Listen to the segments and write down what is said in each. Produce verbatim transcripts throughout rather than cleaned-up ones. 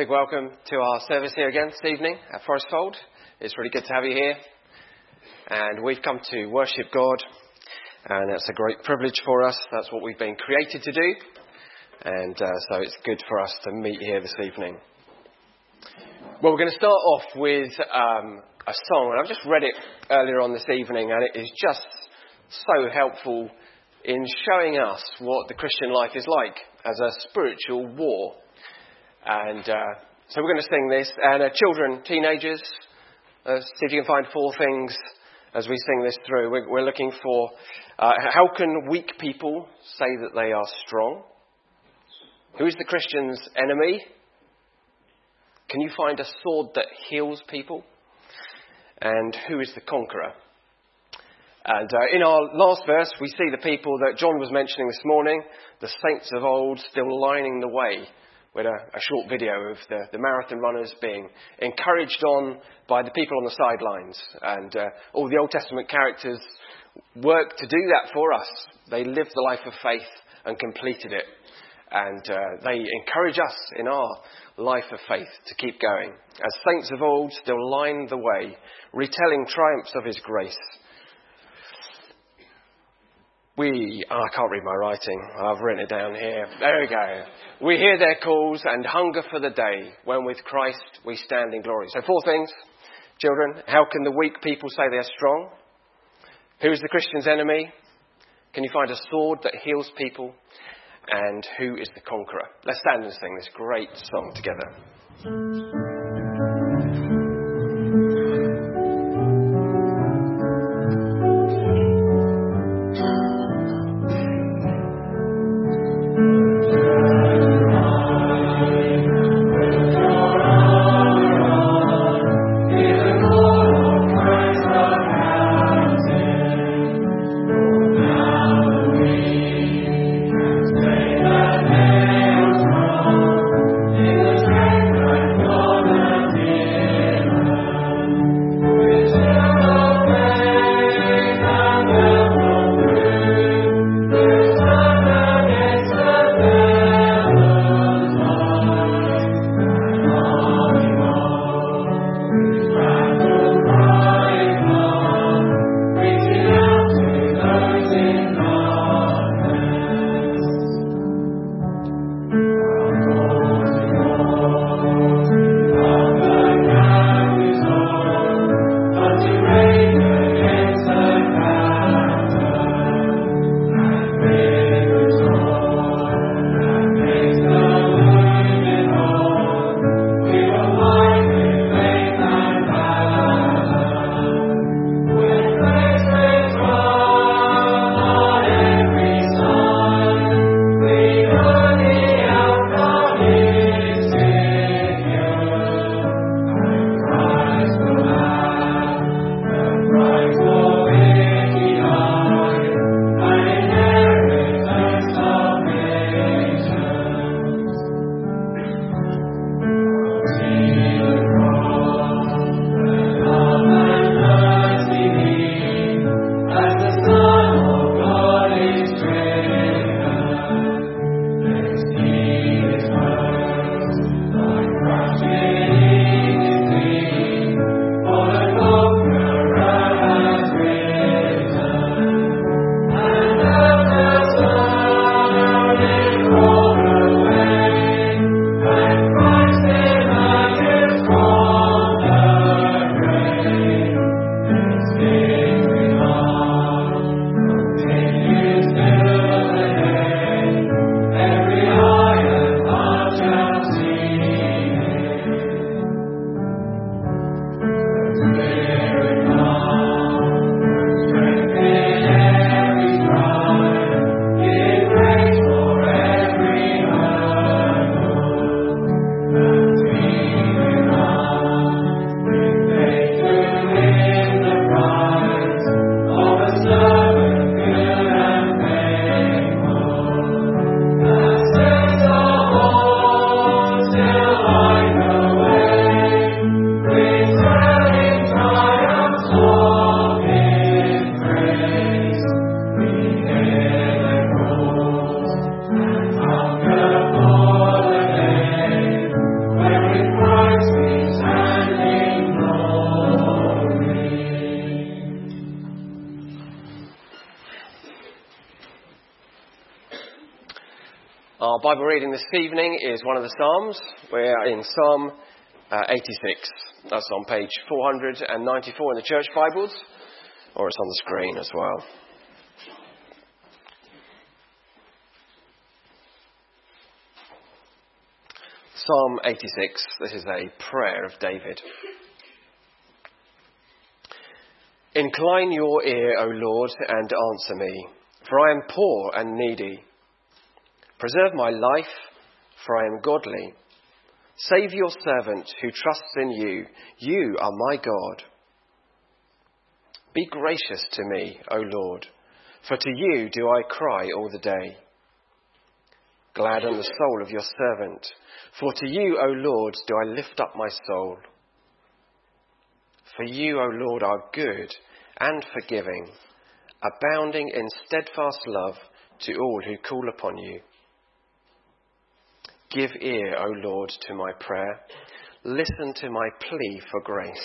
big welcome to our service here again this evening at Forest Fold. It's really good to have you here. And we've come to worship God, and it's a great privilege for us. That's what we've been created to do. And uh, so it's good for us to meet here this evening. Well, we're going to start off with um, a song, and I've just read it earlier on this evening, and it is just so helpful in showing us what the Christian life is like as a spiritual war. And uh, so we're going to sing this. And uh, children, teenagers, uh, see if you can find four things as we sing this through. We're, we're looking for uh, how can weak people say that they are strong? Who is the Christian's enemy? Can you find a sword that heals people? And who is the conqueror? And uh, in our last verse, we see the people that John was mentioning this morning, the saints of old still lining the way. We had a, a short video of the, the marathon runners being encouraged on by the people on the sidelines. And uh, all the Old Testament characters worked to do that for us. They lived the life of faith and completed it. And uh, they encourage us in our life of faith to keep going. As saints of old still line the way, retelling triumphs of his grace. We, oh, I can't read my writing. I've written it down here. There we go. We hear their calls and hunger for the day when with Christ we stand in glory. So four things. Children, how can the weak people say they're strong? Who is the Christian's enemy? Can you find a sword that heals people? And who is the conqueror? Let's stand and sing this great song together. God Our Bible reading this evening is one of the Psalms. We're in Psalm uh, eighty-six. That's on page four hundred ninety-four in the church Bibles, or it's on the screen as well. Psalm eighty-six. This is a prayer of David. Incline your ear, O Lord, and answer me, for I am poor and needy. Preserve my life, for I am godly. Save your servant who trusts in you. You are my God. Be gracious to me, O Lord, for to you do I cry all the day. Gladden the soul of your servant, for to you, O Lord, do I lift up my soul. For you, O Lord, are good and forgiving, abounding in steadfast love to all who call upon you. Give ear, O Lord, to my prayer. Listen to my plea for grace.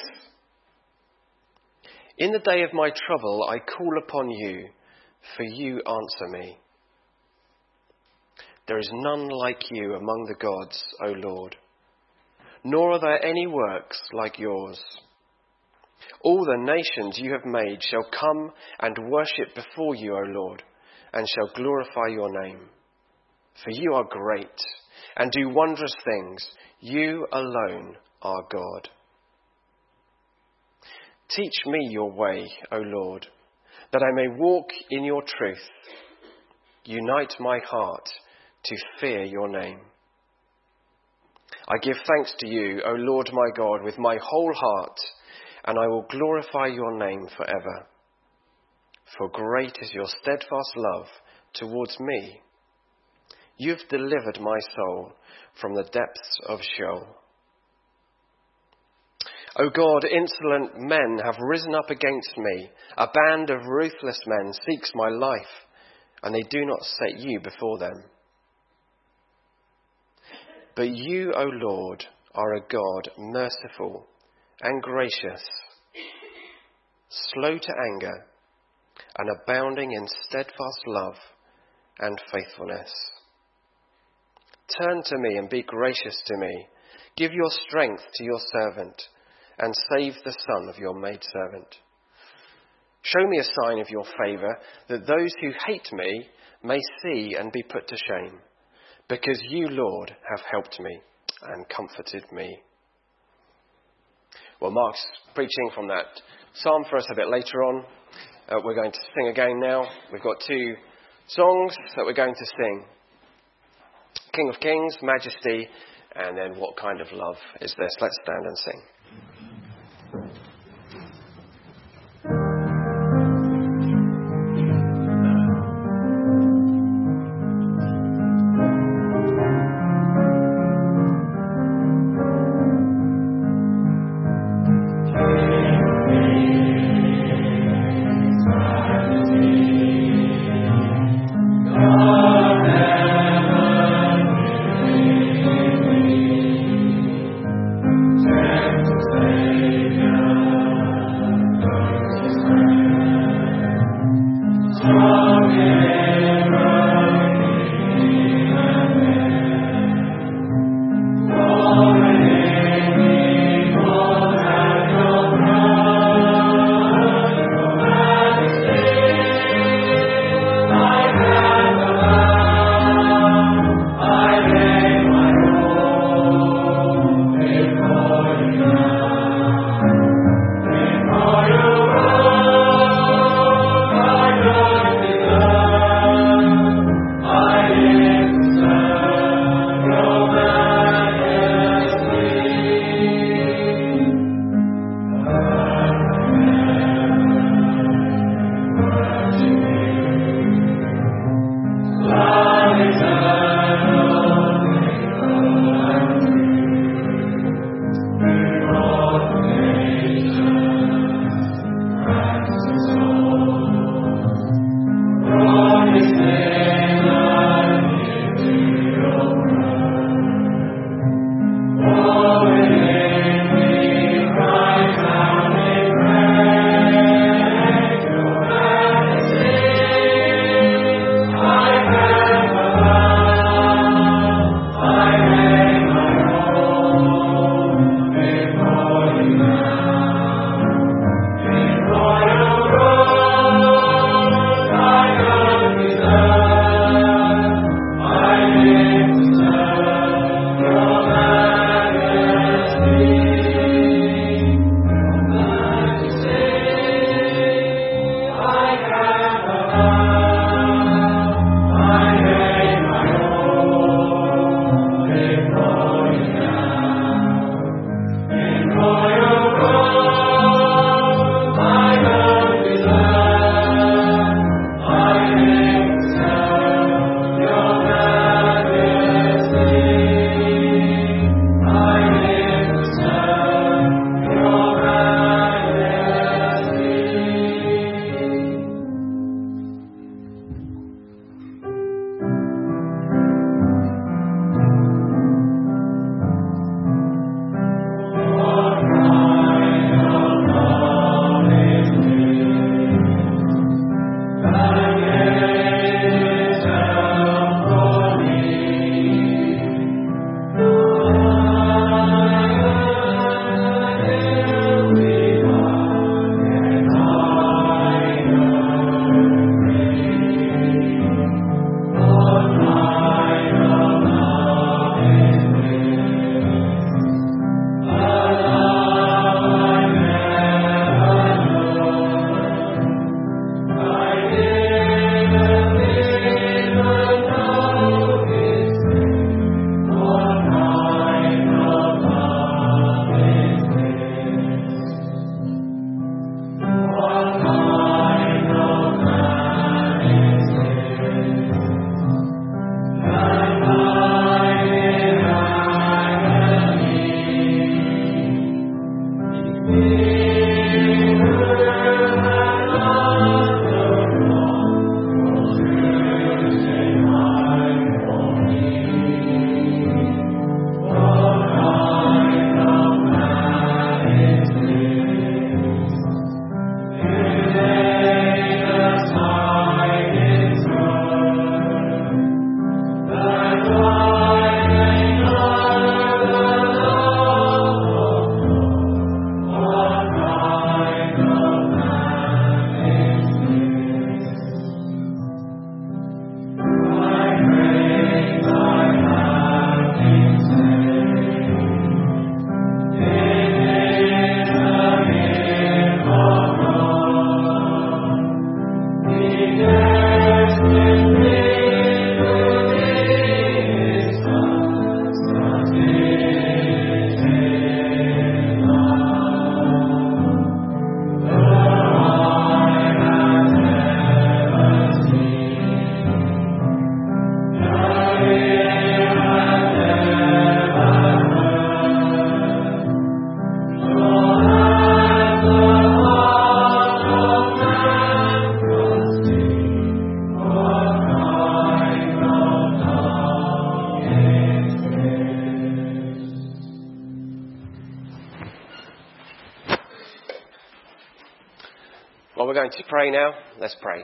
In the day of my trouble, I call upon you, for you answer me. There is none like you among the gods, O Lord, nor are there any works like yours. All the nations you have made shall come and worship before you, O Lord, and shall glorify your name. For you are great and do wondrous things. You alone are God. Teach me your way, O Lord, that I may walk in your truth. Unite my heart to fear your name. I give thanks to you, O Lord my God, with my whole heart, and I will glorify your name forever. For great is your steadfast love towards me. You've delivered my soul from the depths of Sheol. O God, insolent men have risen up against me. A band of ruthless men seeks my life, and they do not set you before them. But you, O Lord, are a God merciful and gracious, slow to anger, and abounding in steadfast love and faithfulness. Turn to me and be gracious to me. Give your strength to your servant, and save the son of your maidservant. Show me a sign of your favour, that those who hate me may see and be put to shame, because you, Lord, have helped me and comforted me. Well, Mark's preaching from that psalm for us a bit later on. Uh, we're going to sing again now. We've got two songs that we're going to sing. King of Kings, Majesty, and then What Kind of Love Is This? Let's stand and sing. Thank you. Well, we're going to pray now. Let's pray.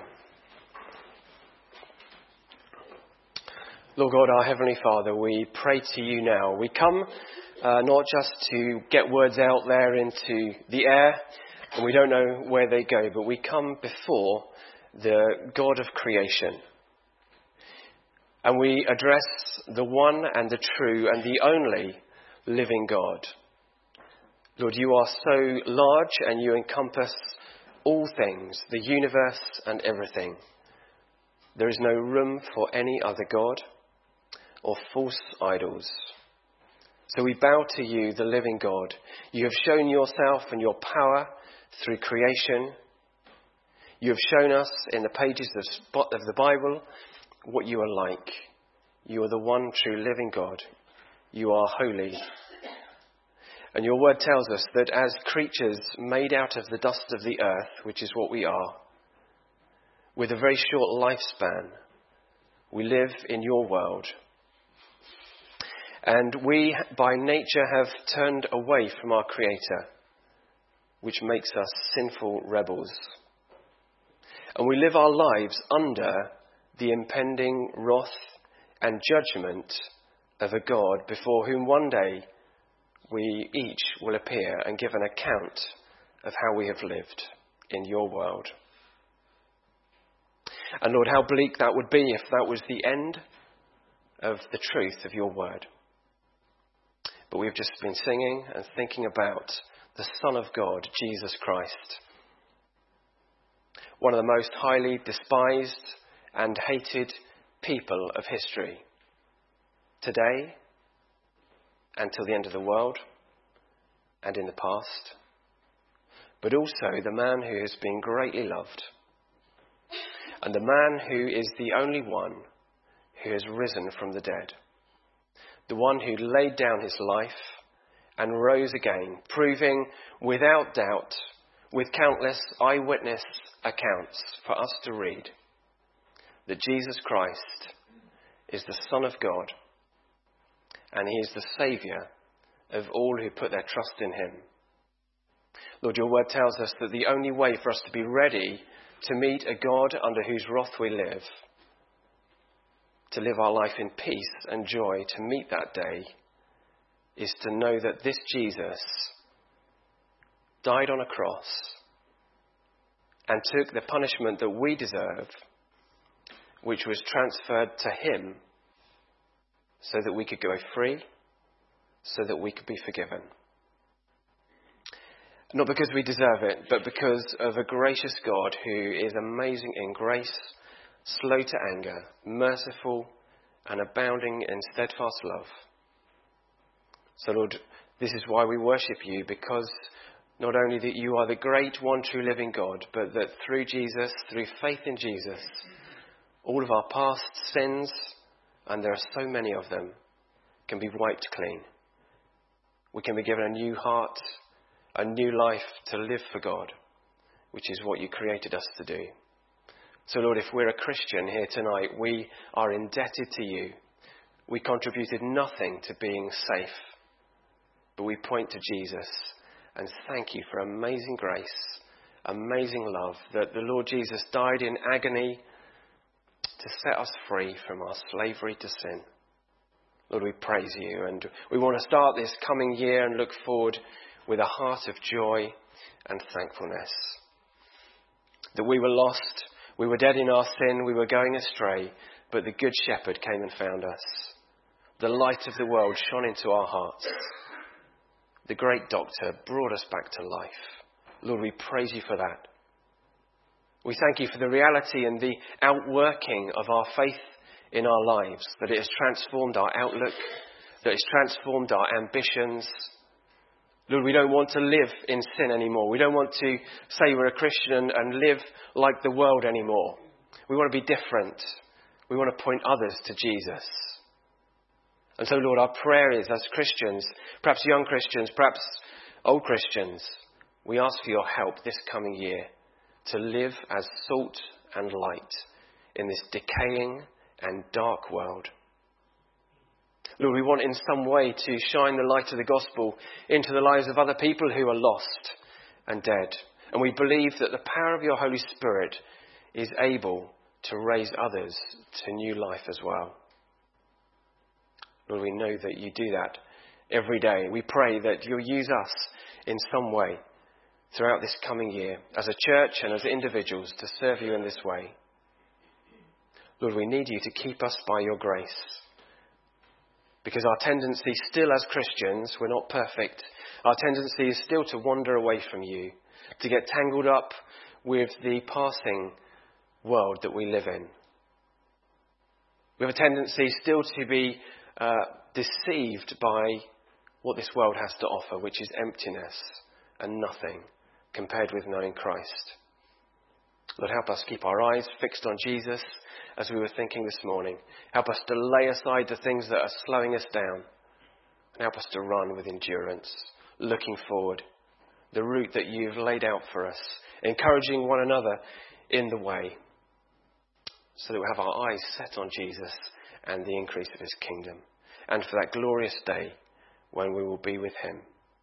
Lord God, our Heavenly Father, we pray to you now. We come uh, not just to get words out there into the air, and we don't know where they go, but we come before the God of creation. And we address the one and the true and the only living God. Lord, you are so large and you encompass all things, the universe and everything. There is no room for any other God or false idols. So we bow to you, the living God. You have shown yourself and your power through creation. You have shown us in the pages of the Bible what you are like. You are the one true living God. You are holy. And your word tells us that as creatures made out of the dust of the earth, which is what we are, with a very short lifespan, we live in your world. And we, by nature, have turned away from our Creator, which makes us sinful rebels. And we live our lives under the impending wrath and judgment of a God before whom one day we each will appear and give an account of how we have lived in your world. And Lord, how bleak that would be if that was the end of the truth of your word. But we've just been singing and thinking about the Son of God, Jesus Christ. One of the most highly despised and hated people of history. Today, until the end of the world, and in the past, but also the man who has been greatly loved, and the man who is the only one who has risen from the dead, the one who laid down his life and rose again, proving without doubt, with countless eyewitness accounts for us to read, that Jesus Christ is the Son of God, and he is the Saviour of all who put their trust in him. Lord, your word tells us that the only way for us to be ready to meet a God under whose wrath we live, to live our life in peace and joy, to meet that day, is to know that this Jesus died on a cross and took the punishment that we deserve, which was transferred to him, so that we could go free, so that we could be forgiven. Not because we deserve it, but because of a gracious God who is amazing in grace, slow to anger, merciful, and abounding in steadfast love. So Lord, this is why we worship you, because not only that you are the great one true living God, but that through Jesus, through faith in Jesus, all of our past sins, and there are so many of them, can be wiped clean. We can be given a new heart, a new life to live for God, which is what you created us to do. So Lord, if we're a Christian here tonight, we are indebted to you. We contributed nothing to being safe, but we point to Jesus and thank you for amazing grace, amazing love, that the Lord Jesus died in agony to set us free from our slavery to sin. Lord, we praise you, and we want to start this coming year and look forward with a heart of joy and thankfulness. That we were lost, we were dead in our sin, we were going astray, but the Good Shepherd came and found us. The light of the world shone into our hearts. The great doctor brought us back to life. Lord, we praise you for that. We thank you for the reality and the outworking of our faith in our lives, that it has transformed our outlook, that it's transformed our ambitions. Lord, we don't want to live in sin anymore. We don't want to say we're a Christian and live like the world anymore. We want to be different. We want to point others to Jesus. And so, Lord, our prayer is, as Christians, perhaps young Christians, perhaps old Christians, we ask for your help this coming year to live as salt and light in this decaying and dark world. Lord, we want in some way to shine the light of the gospel into the lives of other people who are lost and dead. And we believe that the power of your Holy Spirit is able to raise others to new life as well. Lord, we know that you do that every day. We pray that you'll use us in some way throughout this coming year as a church and as individuals to serve you in this way. Lord, we need you to keep us by your grace. Because our tendency still as Christians, we're not perfect. Our tendency is still to wander away from you, to get tangled up with the passing world that we live in. We have a tendency still to be uh, deceived by what this world has to offer, which is emptiness and nothing compared with knowing Christ. Lord, help us keep our eyes fixed on Jesus as we were thinking this morning. Help us to lay aside the things that are slowing us down and help us to run with endurance, looking forward, the route that you've laid out for us, encouraging one another in the way so that we have our eyes set on Jesus and the increase of his kingdom and for that glorious day when we will be with him.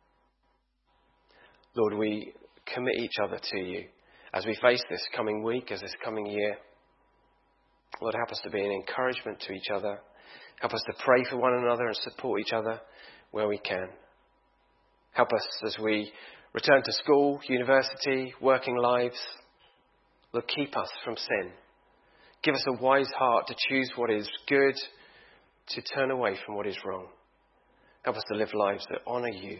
Lord, we commit each other to you as we face this coming week, as this coming year. Lord, help us to be an encouragement to each other. Help us to pray for one another and support each other where we can. Help us as we return to school, university, working lives. Lord, keep us from sin. Give us a wise heart to choose what is good, to turn away from what is wrong. Help us to live lives that honour you.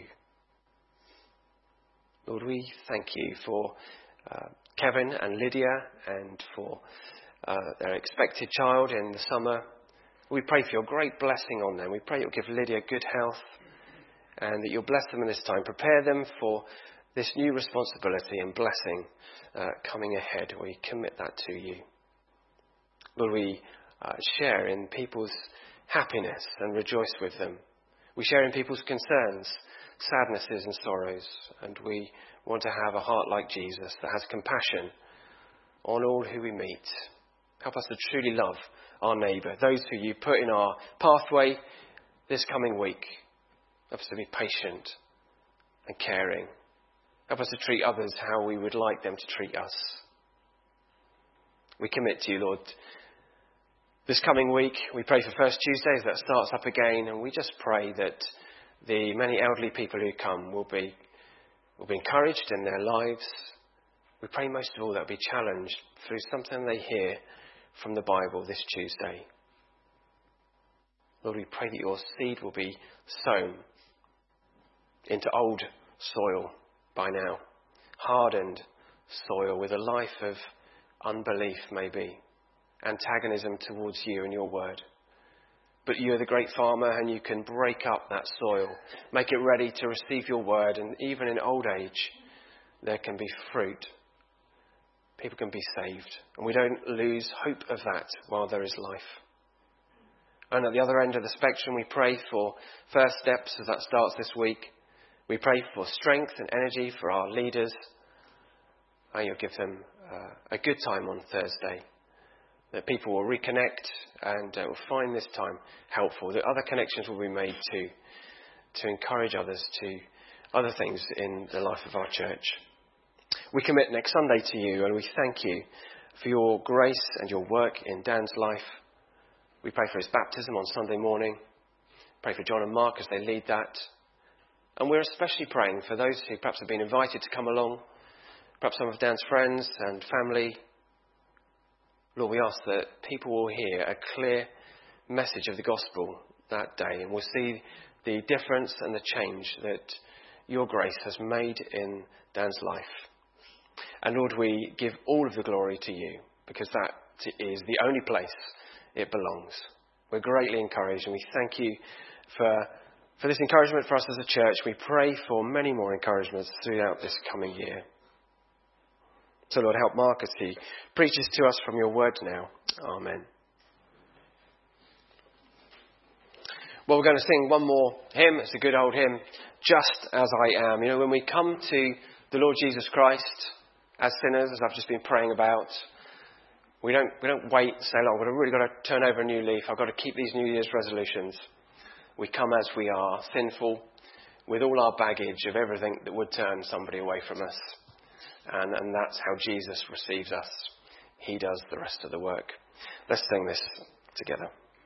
Lord, we thank you for uh, Kevin and Lydia and for uh, their expected child in the summer. We pray for your great blessing on them. We pray you'll give Lydia good health and that you'll bless them in this time. Prepare them for this new responsibility and blessing uh, coming ahead. We commit that to you. Lord, we uh, share in people's happiness and rejoice with them. We share in people's concerns, sadnesses and sorrows, and we want to have a heart like Jesus that has compassion on all who we meet. Help us to truly love our neighbour, those who you put in our pathway this coming week. Help us to be patient and caring. Help us to treat others how we would like them to treat us. We commit to you, Lord. This coming week, we pray for First Tuesdays. That starts up again, and we just pray that the many elderly people who come will be will be encouraged in their lives. We pray most of all they'll be challenged through something they hear from the Bible this Tuesday. Lord, we pray that your seed will be sown into old soil by now, hardened soil with a life of unbelief maybe, antagonism towards you and your word. But you're the great farmer and you can break up that soil, make it ready to receive your word, and even in old age there can be fruit. People can be saved, and we don't lose hope of that while there is life. And at the other end of the spectrum, we pray for first steps as that starts this week. We pray for strength and energy for our leaders. And you'll give them uh, a good time on Thursday. That people will reconnect and uh, will find this time helpful. That other connections will be made too, to encourage others to other things in the life of our church. We commit next Sunday to you, and we thank you for your grace and your work in Dan's life. We pray for his baptism on Sunday morning. Pray for John and Mark as they lead that. And we're especially praying for those who perhaps have been invited to come along, perhaps some of Dan's friends and family. Lord, we ask that people will hear a clear message of the gospel that day, and will see the difference and the change that your grace has made in Dan's life. And Lord, we give all of the glory to you, because that is the only place it belongs. We're greatly encouraged, and we thank you for, for this encouragement for us as a church. We pray for many more encouragements throughout this coming year. So Lord, help Mark as he preaches to us from your word now. Amen. Well, we're going to sing one more hymn. It's a good old hymn, Just As I Am. You know, when we come to the Lord Jesus Christ as sinners, as I've just been praying about, we don't we don't wait and say, "Oh, I've really got to turn over a new leaf. I've got to keep these New Year's resolutions." We come as we are, sinful, with all our baggage of everything that would turn somebody away from us. And, and that's how Jesus receives us. He does the rest of the work. Let's sing this together.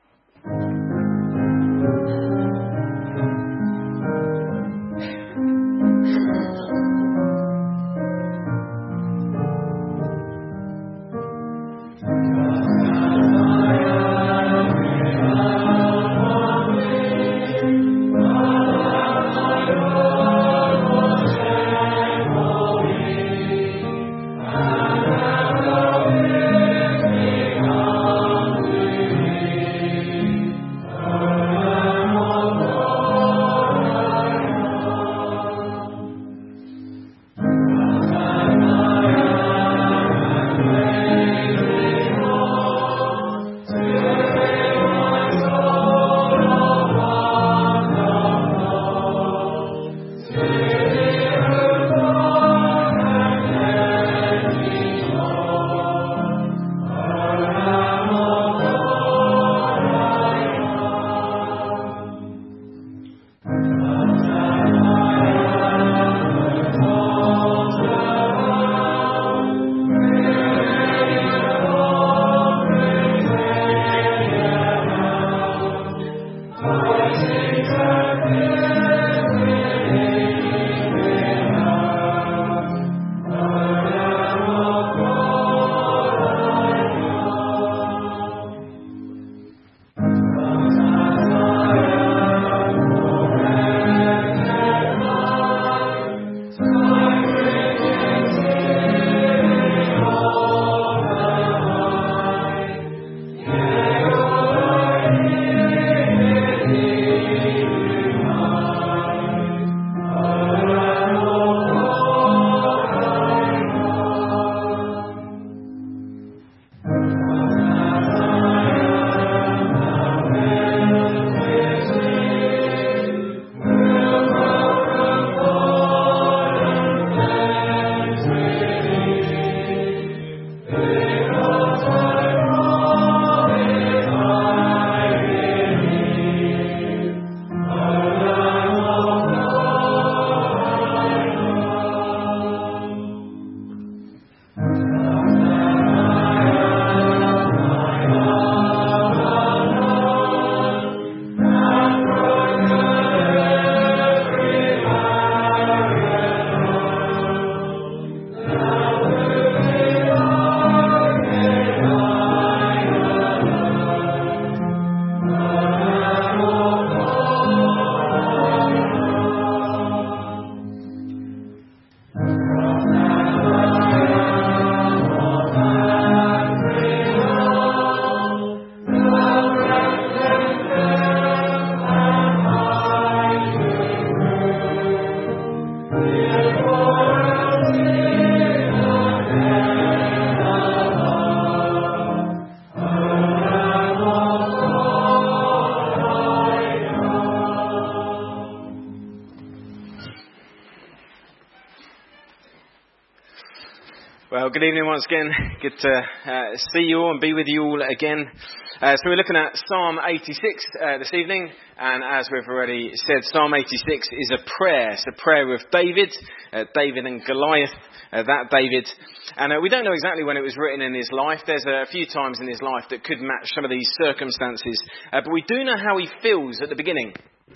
Well, good evening once again. Good to uh, see you all and be with you all again. Uh, so we're looking at Psalm eighty-six uh, this evening, and as we've already said, Psalm eighty-six is a prayer. It's a prayer of David, uh, David and Goliath, uh, that David. And uh, we don't know exactly when it was written in his life. There's a few times in his life that could match some of these circumstances. Uh, but we do know how he feels at the beginning.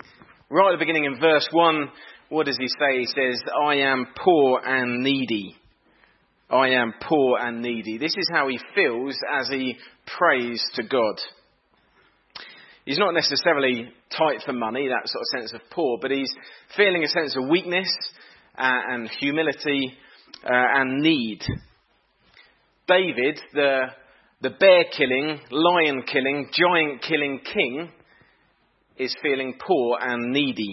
Right at the beginning in verse one, what does he say? He says, I am poor and needy. I am poor and needy. This is how he feels as he prays to God. He's not necessarily tight for money, that sort of sense of poor, but he's feeling a sense of weakness and humility uh, and need. David, the, the bear-killing, lion-killing, giant-killing king, is feeling poor and needy.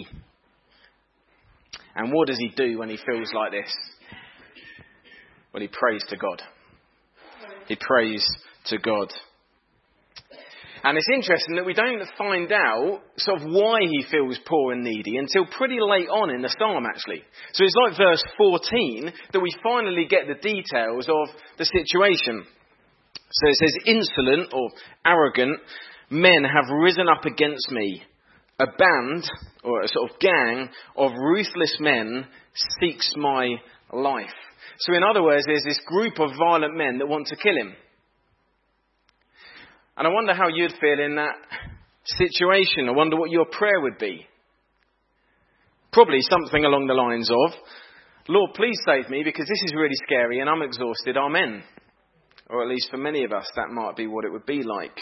And what does he do when he feels like this? Well, he prays to God. He prays to God. And it's interesting that we don't find out sort of why he feels poor and needy until pretty late on in the psalm, actually. So it's like verse fourteen that we finally get the details of the situation. So it says, insolent or arrogant men have risen up against me. A band, or a sort of gang, of ruthless men seeks my life. So in other words, there's this group of violent men that want to kill him. And I wonder how you'd feel in that situation. I wonder what your prayer would be. Probably something along the lines of, Lord, please save me because this is really scary and I'm exhausted. Amen. Or at least for many of us, that might be what it would be like.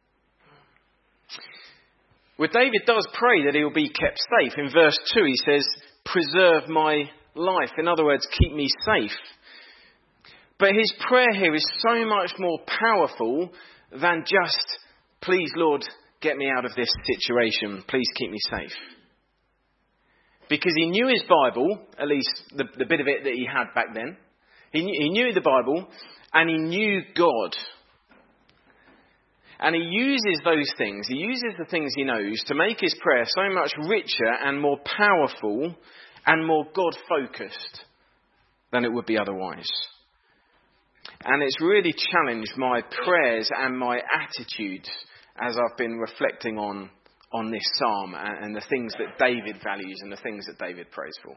Well, David does pray that he will be kept safe. In verse two, he says, preserve my life. In other words, keep me safe. But his prayer here is so much more powerful than just, please, Lord, get me out of this situation. Please keep me safe. Because he knew his Bible, at least the, the bit of it that he had back then. He knew, he knew the Bible and he knew God. And he uses those things, he uses the things he knows to make his prayer so much richer and more powerful and more God-focused than it would be otherwise. And it's really challenged my prayers and my attitudes as I've been reflecting on, on this psalm and, and the things that David values and the things that David prays for.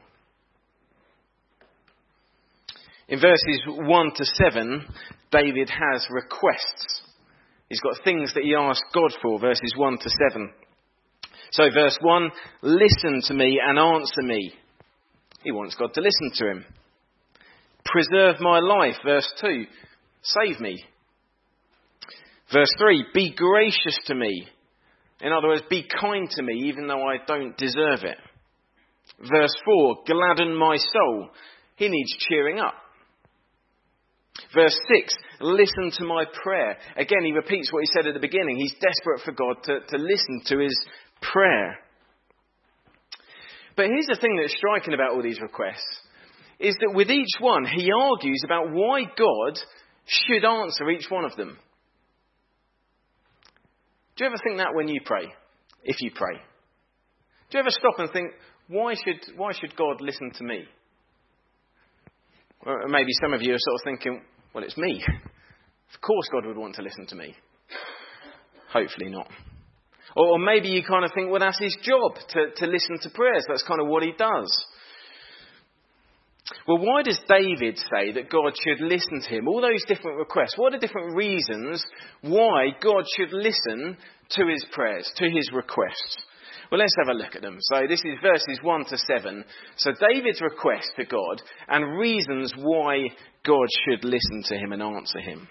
In verses one to seven, David has requests. He's got things that he asks God for, verses one to seven. So verse one, listen to me and answer me. He wants God to listen to him. Preserve my life, verse two, save me. Verse three, be gracious to me. In other words, be kind to me even though I don't deserve it. Verse four, gladden my soul. He needs cheering up. Verse six, listen to my prayer. Again, he repeats what he said at the beginning. He's desperate for God to, to listen to his prayer. But here's the thing that's striking about all these requests, is that with each one, he argues about why God should answer each one of them. Do you ever think that when you pray? If you pray. Do you ever stop and think, why should, why should God listen to me? Or maybe some of you are sort of thinking, well, it's me. Of course God would want to listen to me. Hopefully not. Or, or maybe you kind of think, well, that's his job to, to listen to prayers. That's kind of what he does. Well, why does David say that God should listen to him? All those different requests. What are different reasons why God should listen to his prayers, to his requests? Well, let's have a look at them. So this is verses one to seven. So David's request to God and reasons why God should listen to him and answer him.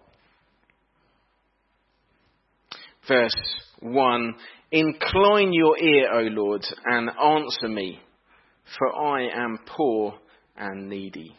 Verse one, incline your ear, O Lord, and answer me, for I am poor and needy.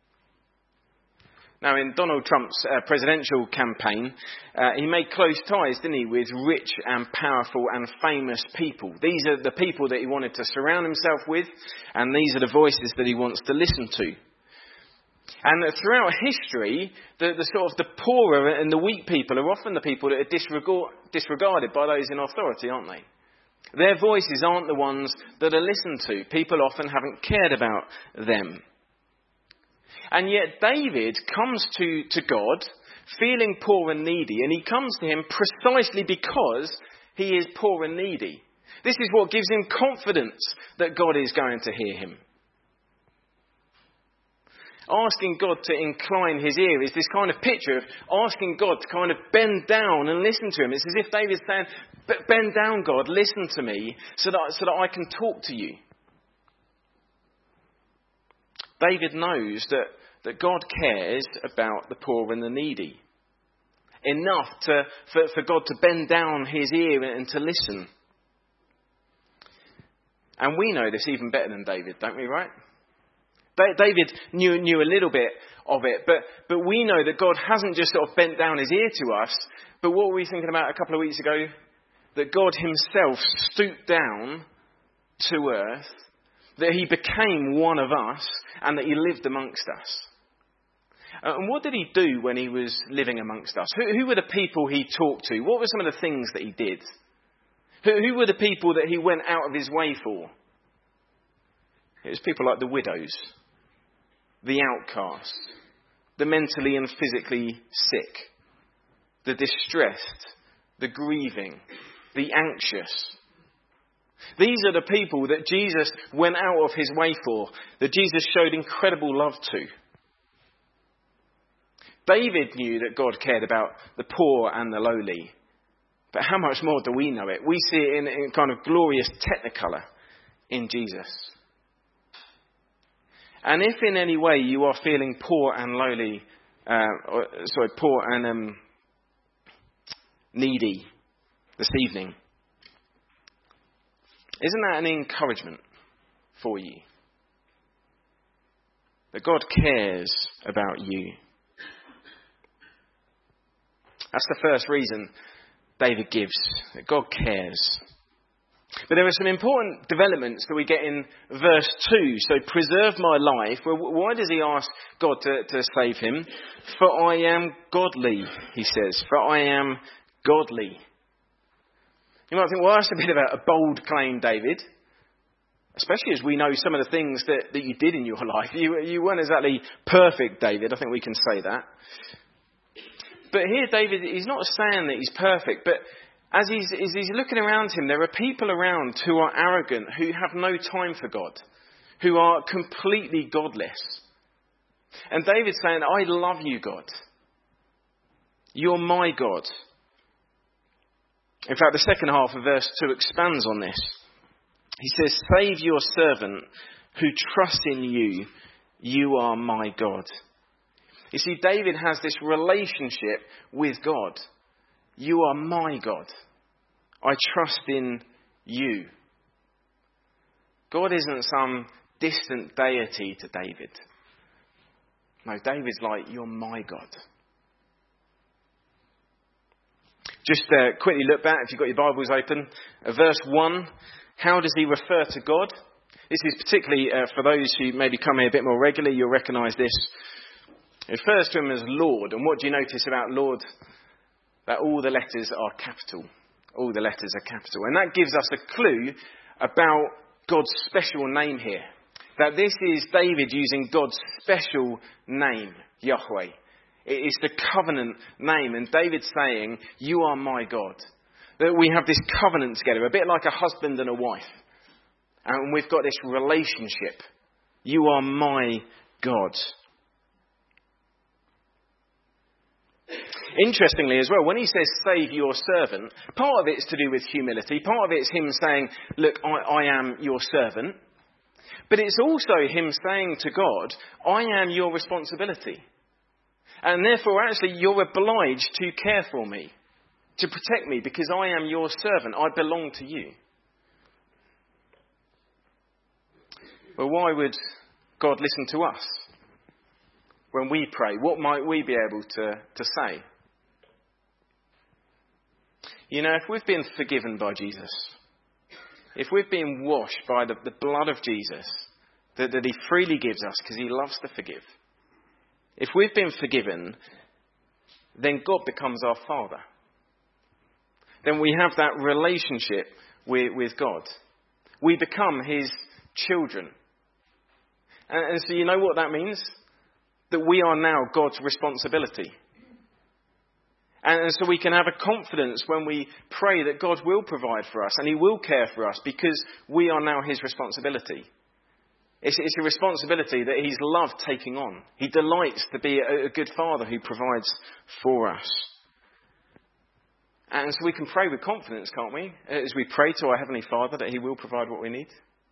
Now, in Donald Trump's uh, presidential campaign, uh, he made close ties, didn't he, with rich and powerful and famous people. These are the people that he wanted to surround himself with, and these are the voices that he wants to listen to. And throughout history, the, the sort of the poorer and the weak people are often the people that are disregard, disregarded by those in authority, aren't they? Their voices aren't the ones that are listened to. People often haven't cared about them. And yet David comes to, to God feeling poor and needy, and he comes to him precisely because he is poor and needy. This is what gives him confidence that God is going to hear him. Asking God to incline his ear is this kind of picture of asking God to kind of bend down and listen to him. It's as if David's saying, bend down, God, listen to me so that, so that I can talk to you. David knows that, that God cares about the poor and the needy. Enough to, for, for God to bend down his ear and to listen. And we know this even better than David, don't we, right? David knew, knew a little bit of it, but, but we know that God hasn't just sort of bent down his ear to us, but what were we thinking about a couple of weeks ago? That God himself stooped down to earth, that he became one of us, and that he lived amongst us. And what did he do when he was living amongst us? Who, who were the people he talked to? What were some of the things that he did? Who, who were the people that he went out of his way for? It was people like the widows, the outcasts, the mentally and physically sick, the distressed, the grieving, the anxious. These are the people that Jesus went out of his way for, that Jesus showed incredible love to. David knew that God cared about the poor and the lowly. But how much more do we know it? We see it in, in kind of glorious technicolor in Jesus. And if in any way you are feeling poor and lowly, uh, or, sorry, poor and um, needy this evening, isn't that an encouragement for you? That God cares about you. That's the first reason David gives, that God cares. But there are some important developments that we get in verse two. So, preserve my life. Well, why does he ask God to, to save him? For I am godly, he says. For I am godly. You might think, well, that's a bit of a, a bold claim, David. Especially as we know some of the things that, that you did in your life. You, you weren't exactly perfect, David. I think we can say that. But here, David, he's not saying that he's perfect, but as he's, as he's looking around him, there are people around who are arrogant, who have no time for God, who are completely godless. And David's saying, I love you, God. You're my God. In fact, the second half of verse two expands on this. He says, save your servant who trusts in you. You are my God. You see, David has this relationship with God. You are my God. I trust in you. God isn't some distant deity to David. No, David's like, you're my God. Just uh, quickly look back, if you've got your Bibles open. Uh, verse one, how does he refer to God? This is particularly uh, for those who maybe come here a bit more regularly, you'll recognise this. It refers to him as Lord. And what do you notice about Lord? That all the letters are capital. All the letters are capital. And that gives us a clue about God's special name here. That this is David using God's special name, Yahweh. It is the covenant name. And David's saying, you are my God. That we have this covenant together, a bit like a husband and a wife. And we've got this relationship. You are my God. Interestingly as well, when he says save your servant, part of it's to do with humility. Part of it's him saying, look, I, I am your servant. But it's also him saying to God, I am your responsibility. And therefore, actually, you're obliged to care for me, to protect me, because I am your servant. I belong to you. Well, why would God listen to us when we pray? What might we be able to, to say? You know, if we've been forgiven by Jesus, if we've been washed by the, the blood of Jesus that, that he freely gives us because he loves to forgive, if we've been forgiven, then God becomes our Father. Then we have that relationship with, with God. We become his children. And, and so you know what that means? That we are now God's responsibility. And, and so we can have a confidence when we pray that God will provide for us and he will care for us because we are now his responsibility. It's, it's a responsibility that he's loved taking on. He delights to be a, a good father who provides for us. And so we can pray with confidence, can't we? As we pray to our Heavenly Father that he will provide what we need.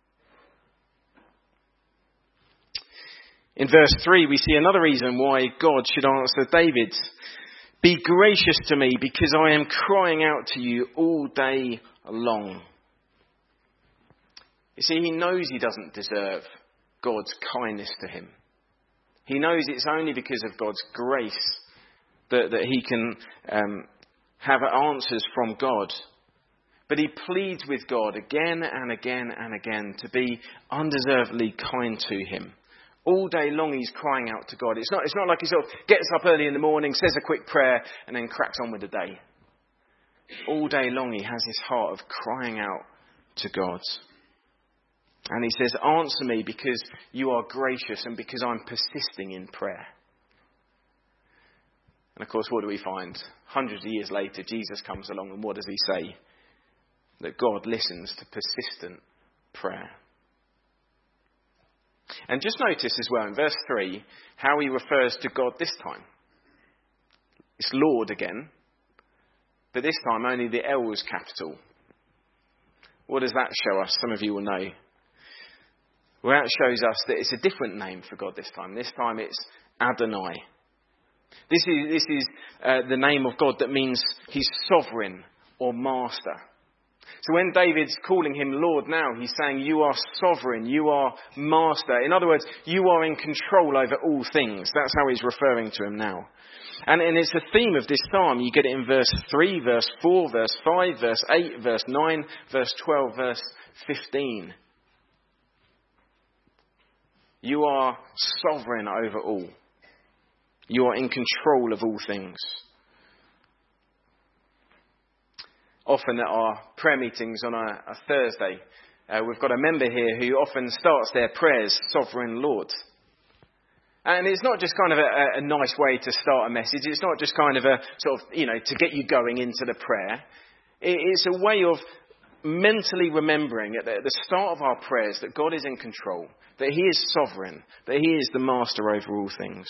In verse three, we see another reason why God should answer David. Be gracious to me because I am crying out to you all day long. You see, he knows he doesn't deserve God's kindness to him. He knows it's only because of God's grace that, that he can um, have answers from God. But he pleads with God again and again and again to be undeservedly kind to him. All day long he's crying out to God. It's not, it's not like he sort of gets up early in the morning, says a quick prayer and then cracks on with the day. All day long he has this heart of crying out to God. And he says, answer me because you are gracious and because I'm persisting in prayer. And of course, what do we find? Hundreds of years later, Jesus comes along and what does he say? That God listens to persistent prayer. And just notice as well in verse three how he refers to God this time. It's Lord again, but this time only the L was capital. What does that show us? Some of you will know. Well, that shows us that it's a different name for God this time. This time it's Adonai. This is, this is uh, the name of God that means he's sovereign or master. So when David's calling him Lord now, he's saying you are sovereign, you are master. In other words, you are in control over all things. That's how he's referring to him now. And, and it's a theme of this psalm. You get it in verse three, verse four, verse five, verse eight, verse nine, verse twelve, verse fifteen. You are sovereign over all. You are in control of all things. Often at our prayer meetings on a, a Thursday, uh, we've got a member here who often starts their prayers, Sovereign Lord. And it's not just kind of a, a nice way to start a message. It's not just kind of a sort of, you know, to get you going into the prayer. It, it's a way of mentally remembering at the, at the start of our prayers that God is in control, that he is sovereign, that he is the master over all things.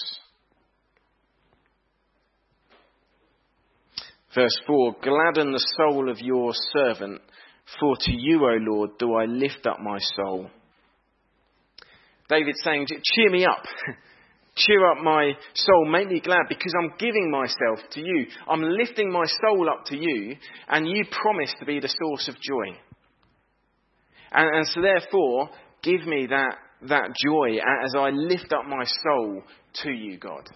Verse four, gladden the soul of your servant, for to you, O Lord, do I lift up my soul. David's saying, cheer me up. Cheer up my soul, make me glad, because I'm giving myself to you. I'm lifting my soul up to you, and you promise to be the source of joy. And, and so therefore, give me that, that joy as I lift up my soul to you, God.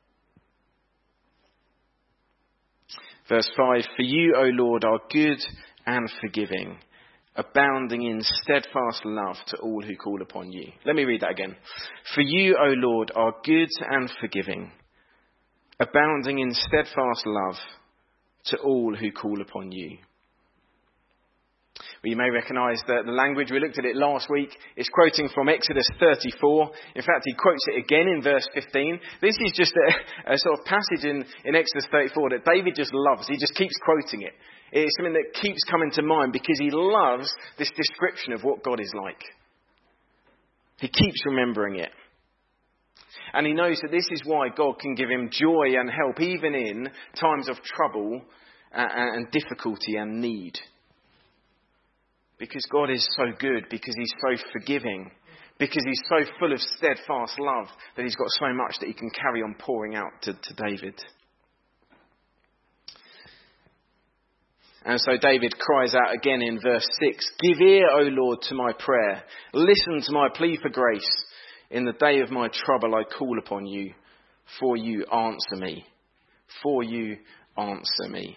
Verse five, for you, O Lord, are good and forgiving, abounding in steadfast love to all who call upon you. Let me read that again. For you, O Lord, are good and forgiving, abounding in steadfast love to all who call upon you. Well, you may recognise the, the language. We looked at it last week. It's quoting from Exodus thirty-four. In fact, he quotes it again in verse fifteen. This is just a, a sort of passage in, in Exodus thirty-four that David just loves. He just keeps quoting it. It's something that keeps coming to mind because he loves this description of what God is like. He keeps remembering it. And he knows that this is why God can give him joy and help even in times of trouble and difficulty and need. Because God is so good, because he's so forgiving, because he's so full of steadfast love that he's got so much that he can carry on pouring out to, to David. And so David cries out again in verse six, give ear, O Lord, to my prayer. Listen to my plea for grace. In the day of my trouble I call upon you. For you answer me. For you answer me.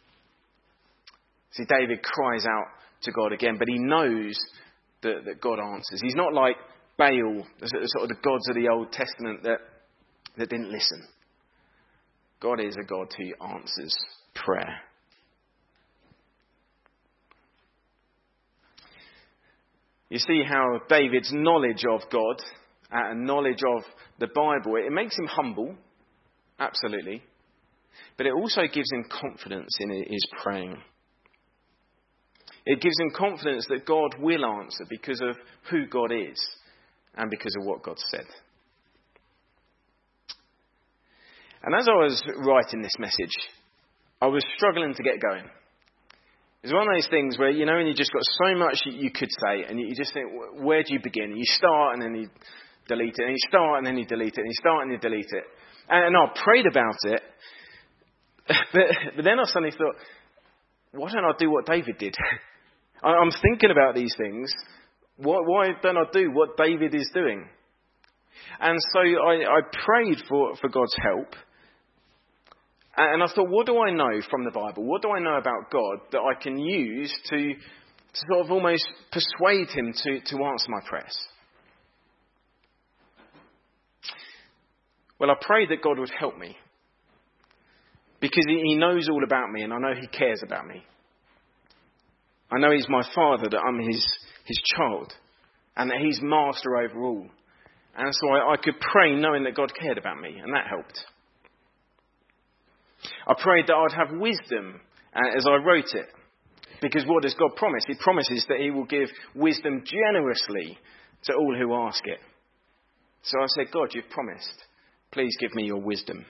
See, David cries out to God again, but he knows that, that God answers. He's not like Baal, the sort of the gods of the Old Testament that, that didn't listen. God is a God who answers prayer. You see how David's knowledge of God and knowledge of the Bible, it makes him humble, absolutely, but it also gives him confidence in his praying. It gives him confidence that God will answer because of who God is and because of what God said. And as I was writing this message, I was struggling to get going. It's one of those things where, you know, when you just got so much you could say and you just think, where do you begin? You start and then you delete it, and you start and then you delete it, and you start and you delete it. And I prayed about it, but, but then I suddenly thought, why don't I do what David did? I'm thinking about these things. Why, why don't I do what David is doing? And so I, I prayed for, for God's help. And I thought, what do I know from the Bible? What do I know about God that I can use to, to sort of almost persuade him to, to answer my prayers? Well, I prayed that God would help me. Because he knows all about me and I know he cares about me. I know he's my father, that I'm his, his child. And that he's master over all. And so I, I could pray knowing that God cared about me. And that helped. I prayed that I'd have wisdom as I wrote it. Because what does God promise? He promises that he will give wisdom generously to all who ask it. So I said, God, you've promised. Please give me your wisdom.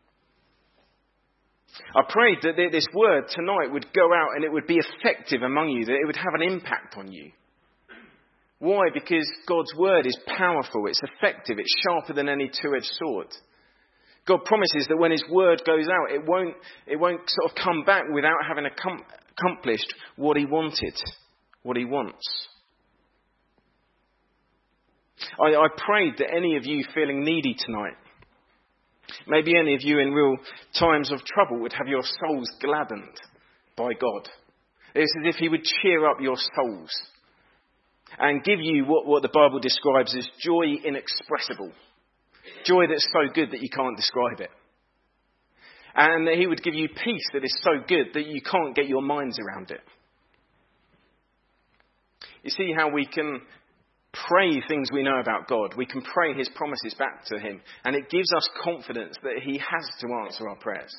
I prayed that this word tonight would go out and it would be effective among you, that it would have an impact on you. Why? Because God's word is powerful, it's effective, it's sharper than any two-edged sword. God promises that when his word goes out, it won't, it won't sort of come back without having accomplished what he wanted, what he wants. I, I prayed that any of you feeling needy tonight, maybe any of you in real times of trouble, would have your souls gladdened by God. It's as if he would cheer up your souls and give you what, what the Bible describes as joy inexpressible. Joy that's so good that you can't describe it. And that he would give you peace that is so good that you can't get your minds around it. You see how we can pray things we know about God. We can pray his promises back to him. And it gives us confidence that he has to answer our prayers.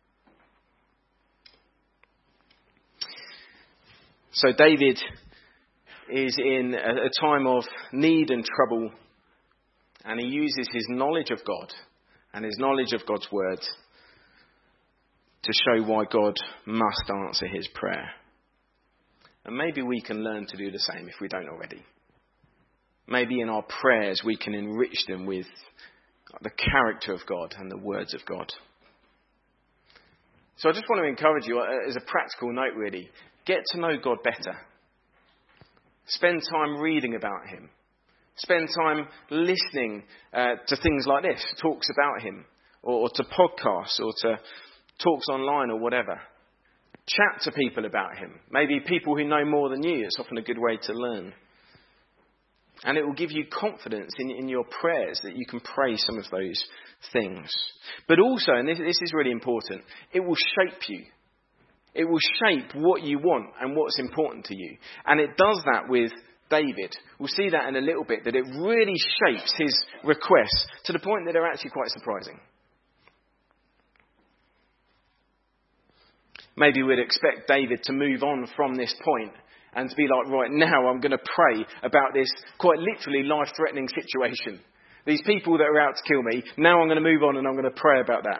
So David is in a, a time of need and trouble. And he uses his knowledge of God and his knowledge of God's word to show why God must answer his prayer. And maybe we can learn to do the same if we don't already. Maybe in our prayers we can enrich them with the character of God and the words of God. So I just want to encourage you, as a practical note really, get to know God better. Spend time reading about him. Spend time listening uh, to things like this, talks about him, or, or to podcasts, or to talks online or whatever. Chat to people about him. Maybe people who know more than you. It's often a good way to learn. And it will give you confidence in, in your prayers that you can pray some of those things. But also, and this, this is really important, it will shape you. It will shape what you want and what's important to you. And it does that with David. We'll see that in a little bit, that it really shapes his requests to the point that they're actually quite surprising. Maybe we'd expect David to move on from this point and to be like, right, now I'm going to pray about this quite literally life-threatening situation. These people that are out to kill me, now I'm going to move on and I'm going to pray about that.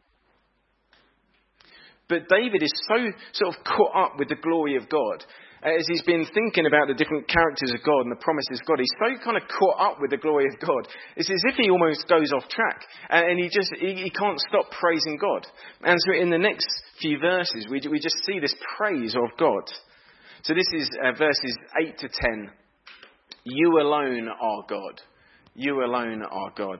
But David is so sort of caught up with the glory of God. As he's been thinking about the different characters of God and the promises of God, he's so kind of caught up with the glory of God. It's as if he almost goes off track. And he just he, he can't stop praising God. And so in the next few verses, we, we just see this praise of God. So this is uh, verses eight to ten. You alone are God. You alone are God.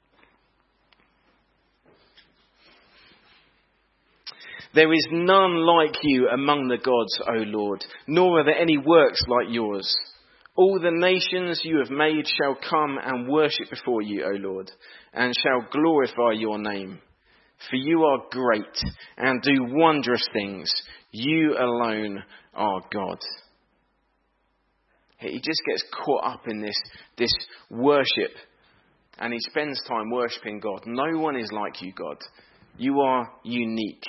There is none like you among the gods, O Lord, nor are there any works like yours. All the nations you have made shall come and worship before you, O Lord, and shall glorify your name. For you are great and do wondrous things. You alone are God. He just gets caught up in this, this worship, and he spends time worshipping God. No one is like you, God. You are unique.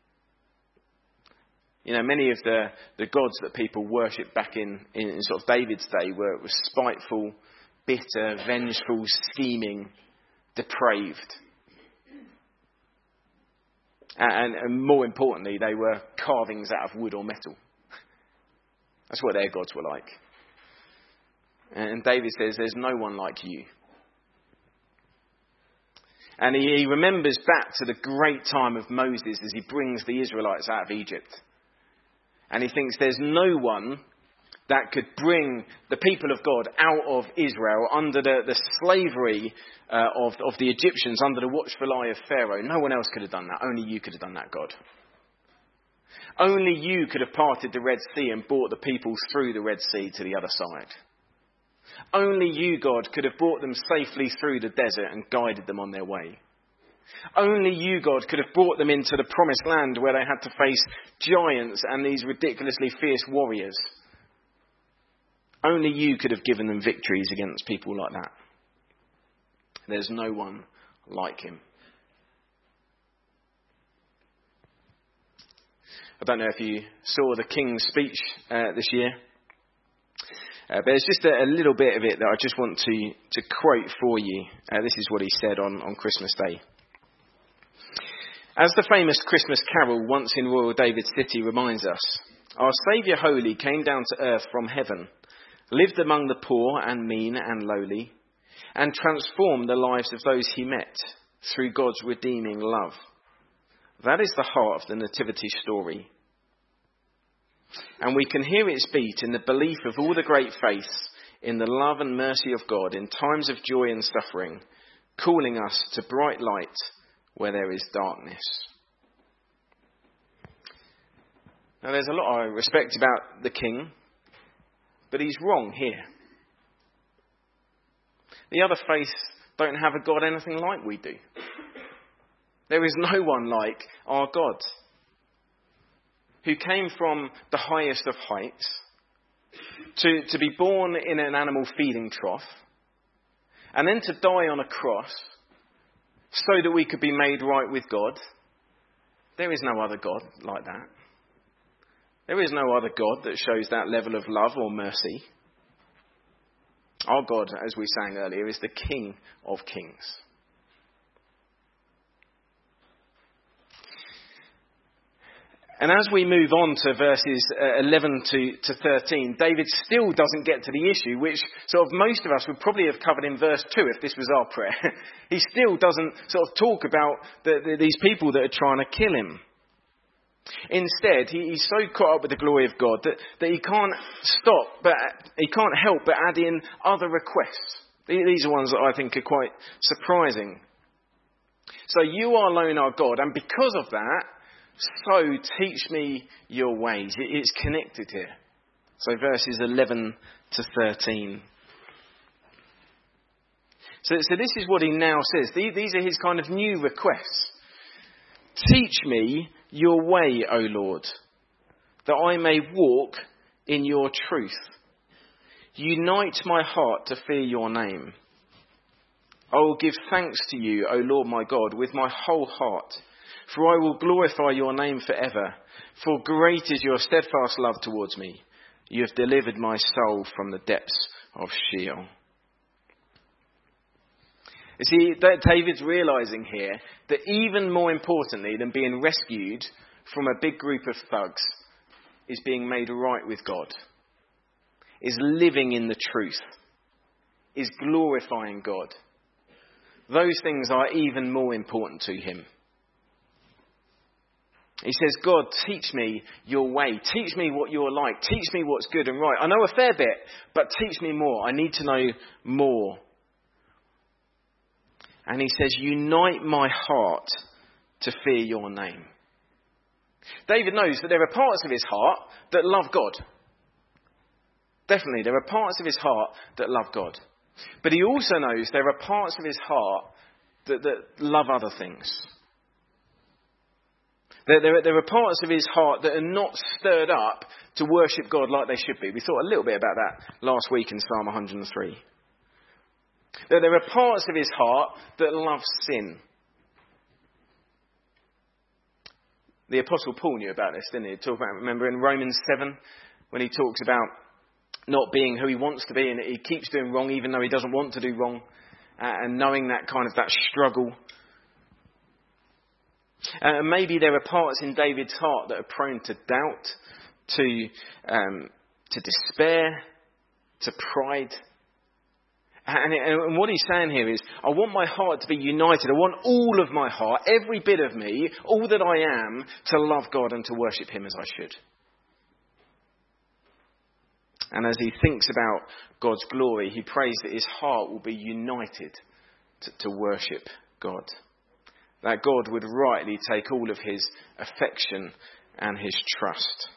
You know, many of the, the gods that people worshipped back in, in, in sort of David's day were, were spiteful, bitter, vengeful, scheming, depraved. And, and more importantly, they were carvings out of wood or metal. That's what their gods were like. And David says, there's no one like you. And he, he remembers back to the great time of Moses as he brings the Israelites out of Egypt. And he thinks there's no one that could bring the people of God out of Israel under the, the slavery uh, of, of the Egyptians, under the watchful eye of Pharaoh. No one else could have done that. Only you could have done that, God. Only you could have parted the Red Sea and brought the people through the Red Sea to the other side. Only you, God, could have brought them safely through the desert and guided them on their way. Only you, God, could have brought them into the promised land where they had to face giants and these ridiculously fierce warriors. Only you could have given them victories against people like that. There's no one like him. I don't know if you saw the King's speech uh, this year. Uh, but it's just a, a little bit of it that I just want to, to quote for you. Uh, this is what he said on, on Christmas Day. As the famous Christmas carol Once in Royal David City reminds us, our Saviour Holy came down to earth from heaven, lived among the poor and mean and lowly, and transformed the lives of those he met through God's redeeming love. That is the heart of the Nativity story. And we can hear its beat in the belief of all the great faiths in the love and mercy of God in times of joy and suffering, calling us to bright light where there is darkness. Now, there's a lot I respect about the King, but he's wrong here. The other faiths don't have a God anything like we do. There is no one like our God, who came from the highest of heights to, to be born in an animal feeding trough and then to die on a cross so that we could be made right with God. There is no other God like that. There is no other God that shows that level of love or mercy. Our God, as we sang earlier, is the King of Kings. And as we move on to verses eleven to thirteen, David still doesn't get to the issue, which sort of most of us would probably have covered in verse two if this was our prayer. He still doesn't sort of talk about the, the, these people that are trying to kill him. Instead, he, he's so caught up with the glory of God that, that he can't stop, but he can't help but add in other requests. These are ones that I think are quite surprising. So you are alone, our God, and because of that, so teach me your ways. It's connected here. So verses eleven to thirteen. So, so this is what he now says. These are his kind of new requests. Teach me your way, O Lord, that I may walk in your truth. Unite my heart to fear your name. I will give thanks to you, O Lord my God, with my whole heart. For I will glorify your name forever. For great is your steadfast love towards me. You have delivered my soul from the depths of Sheol. You see, David's realising here that even more importantly than being rescued from a big group of thugs is being made right with God, is living in the truth, is glorifying God. Those things are even more important to him. He says, God, teach me your way. Teach me what you're like. Teach me what's good and right. I know a fair bit, but teach me more. I need to know more. And he says, unite my heart to fear your name. David knows that there are parts of his heart that love God. Definitely, there are parts of his heart that love God. But he also knows there are parts of his heart that, that love other things. There, there, there are parts of his heart that are not stirred up to worship God like they should be. We thought a little bit about that last week in Psalm one hundred and three. There, there are parts of his heart that love sin. The Apostle Paul knew about this, didn't he? Talk about, remember in Romans seven, when he talks about not being who he wants to be, and he keeps doing wrong even though he doesn't want to do wrong, uh, and knowing that kind of that struggle. And uh, maybe there are parts in David's heart that are prone to doubt, to um, to despair, to pride. And, and what he's saying here is, I want my heart to be united. I want all of my heart, every bit of me, all that I am, to love God and to worship him as I should. And as he thinks about God's glory, he prays that his heart will be united to, to worship God. That God would rightly take all of his affection and his trust.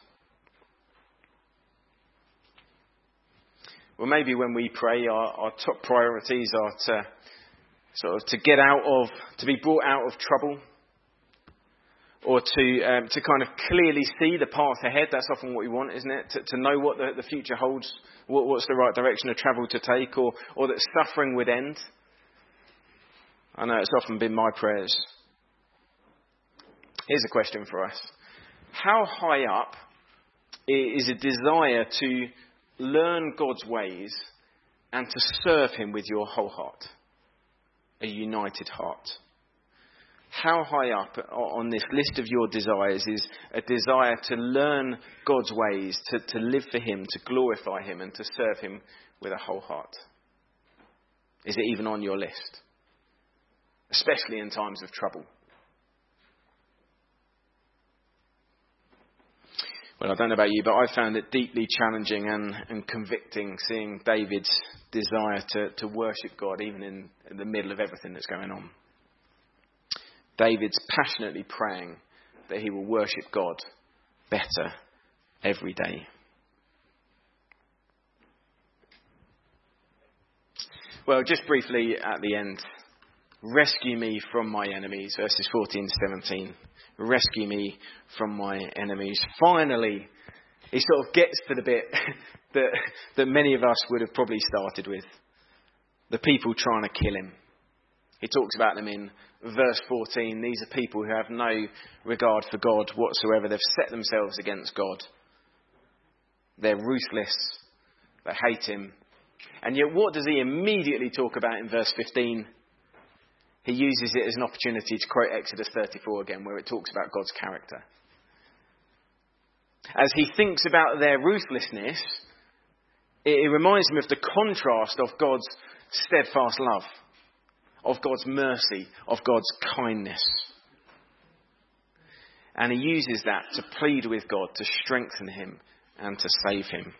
Well, maybe when we pray, our, our top priorities are to sort of to get out of, to be brought out of trouble, or to um, to kind of clearly see the path ahead. That's often what we want, isn't it? To, to know what the, the future holds, what, what's the right direction of travel to take, or or that suffering would end. I know it's often been my prayers. Here's a question for us. How high up is a desire to learn God's ways and to serve him with your whole heart? A united heart. How high up on this list of your desires is a desire to learn God's ways, to, to live for him, to glorify him and to serve him with a whole heart? Is it even on your list? Especially in times of trouble. Well, I don't know about you, but I found it deeply challenging and, and convicting seeing David's desire to, to worship God even in, in the middle of everything that's going on. David's passionately praying that he will worship God better every day. Well, just briefly at the end, rescue me from my enemies, verses fourteen to seventeen. Rescue me from my enemies. Finally, he sort of gets to the bit that, that many of us would have probably started with. The people trying to kill him. He talks about them in verse fourteen. These are people who have no regard for God whatsoever. They've set themselves against God. They're ruthless. They hate him. And yet what does he immediately talk about in verse fifteen? He uses it as an opportunity to quote Exodus thirty-four again, where it talks about God's character. As he thinks about their ruthlessness, it, it reminds him of the contrast of God's steadfast love, of God's mercy, of God's kindness. And he uses that to plead with God, to strengthen him and to save him.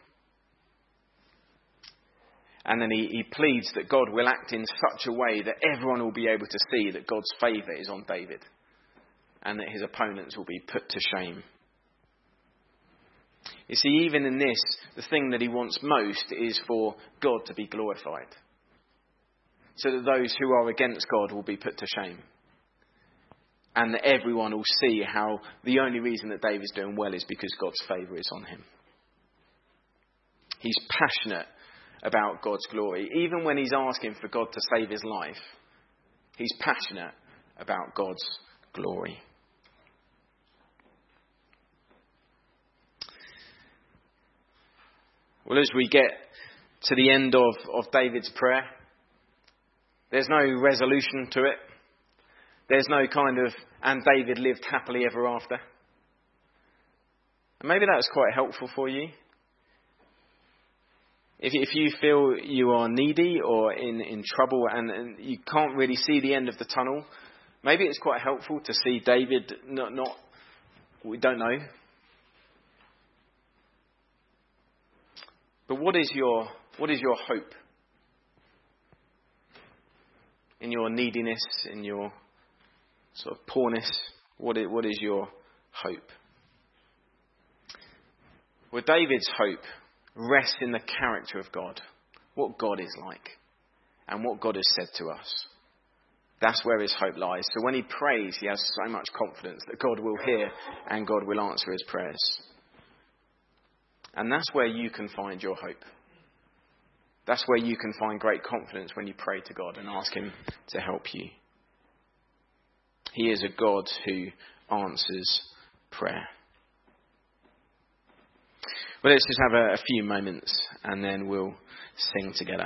And then he, he pleads that God will act in such a way that everyone will be able to see that God's favour is on David and that his opponents will be put to shame. You see, even in this, the thing that he wants most is for God to be glorified, so that those who are against God will be put to shame. And that everyone will see how the only reason that David's doing well is because God's favour is on him. He's passionate about God's glory. Even when he's asking for God to save his life, he's passionate about God's glory. Well, as we get to the end of, of David's prayer, there's no resolution to it. There's no kind of, and David lived happily ever after. And maybe that's quite helpful for you. If, if you feel you are needy or in, in trouble and, and you can't really see the end of the tunnel, maybe it's quite helpful to see David not, not we don't know. But what is your what is your hope? In your neediness, in your sort of poorness, what is, what is your hope? Well, David's hope rests in the character of God, what God is like, and what God has said to us. That's where his hope lies. So when he prays, he has so much confidence that God will hear and God will answer his prayers. And that's where you can find your hope. That's where you can find great confidence when you pray to God and ask him to help you. He is a God who answers prayer. Well, let's just have a, a few moments and then we'll sing together.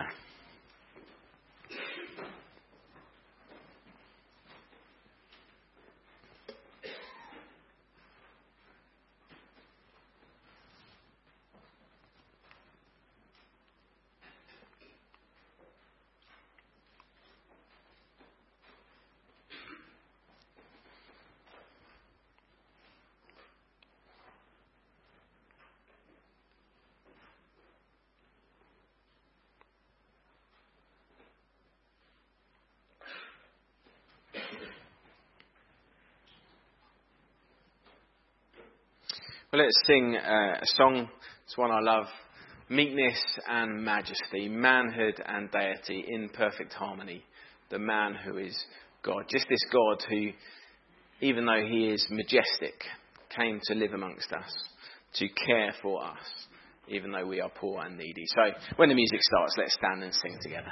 Well, let's sing uh, a song. It's one I love. Meekness and majesty, manhood and deity in perfect harmony. The man who is God. Just this God who, even though he is majestic, came to live amongst us, to care for us, even though we are poor and needy. So when the music starts, let's stand and sing together.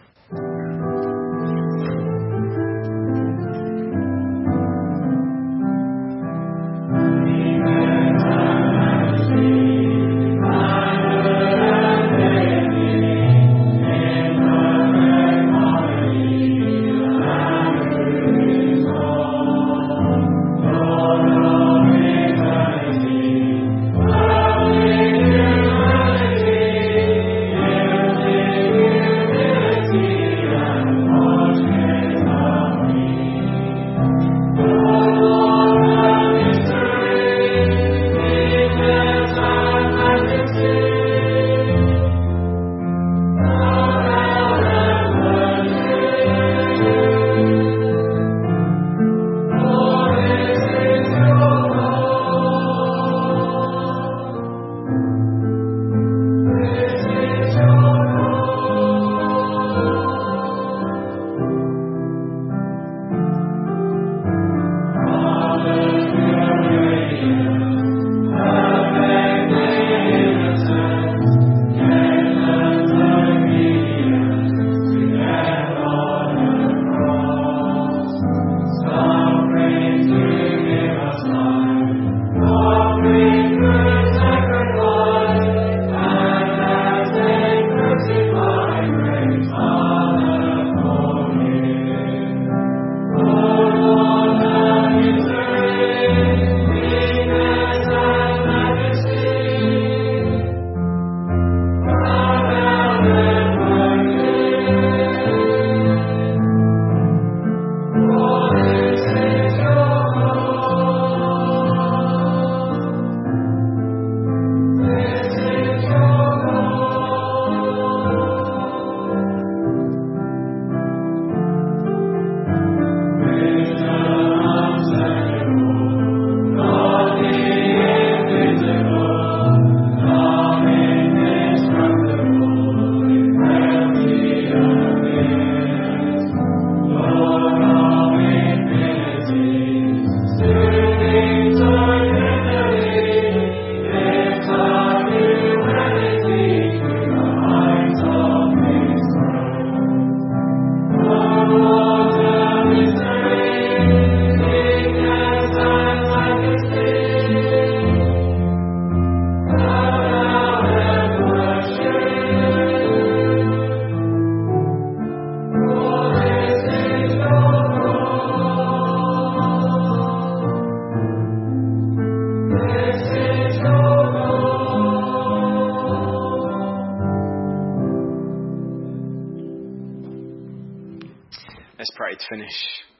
Let's pray to finish.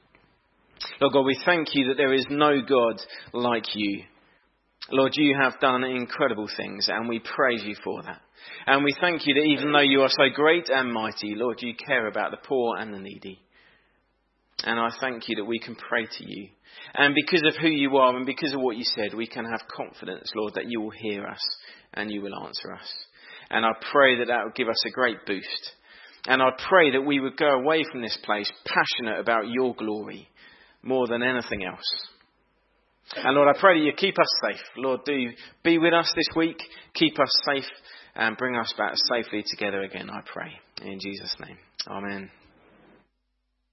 Lord God, we thank you that there is no God like you. Lord, you have done incredible things and we praise you for that. And we thank you that even though you are so great and mighty, Lord, you care about the poor and the needy. And I thank you that we can pray to you. And because of who you are and because of what you said, we can have confidence, Lord, that you will hear us and you will answer us. And I pray that that will give us a great boost. And I pray that we would go away from this place passionate about your glory more than anything else. And Lord, I pray that you keep us safe. Lord, do be with us this week. Keep us safe and bring us back safely together again, I pray. In Jesus' name. Amen.